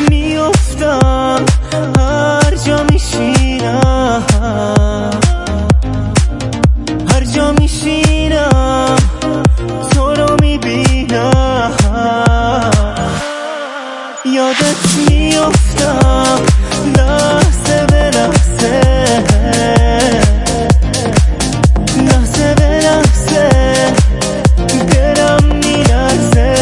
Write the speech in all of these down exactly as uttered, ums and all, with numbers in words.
میافتم هر جا میشینم، هر جا میشینم تو رو میبینم، یادت میافتم لحظه به لحظه، لحظه به لحظه دلم میلرزه.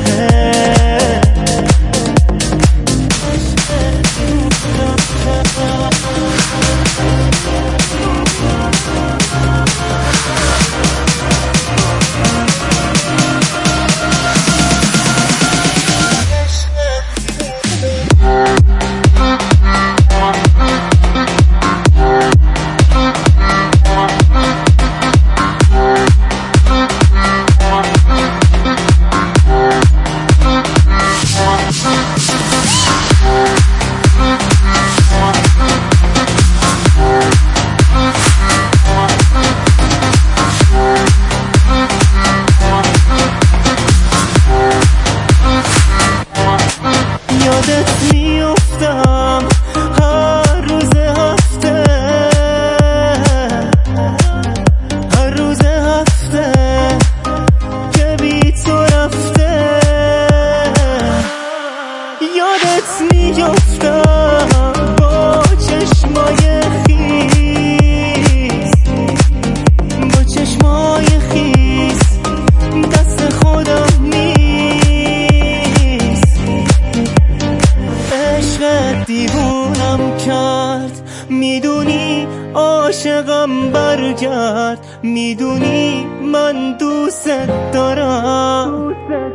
یادت میافتم هر روز هفته، هر روز هفته که بی تو رفته. یادت میافتم با چشمای خیس، با چشمای خیس دست خودم دیوونم کرد. میدونی عاشقم برگرد، میدونی من دوست دارم،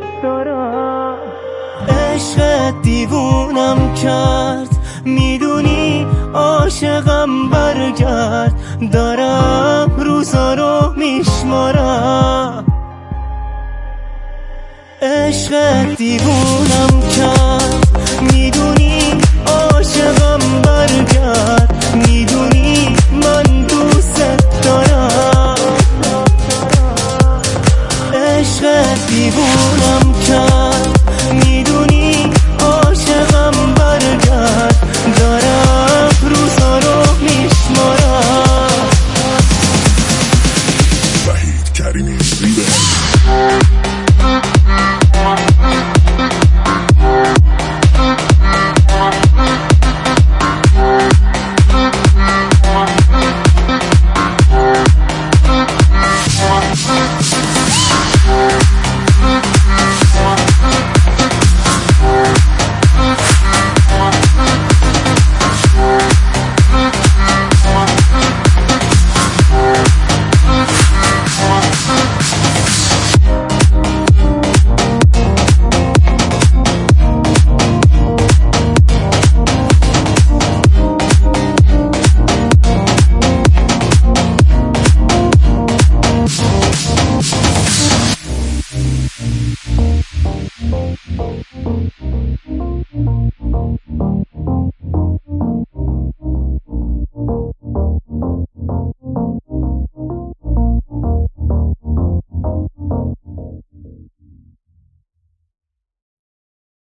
عشق دیوونم کرد. میدونی عاشقم برگرد، دارم روزا رو میشمارم، عشق دیوونم کرد.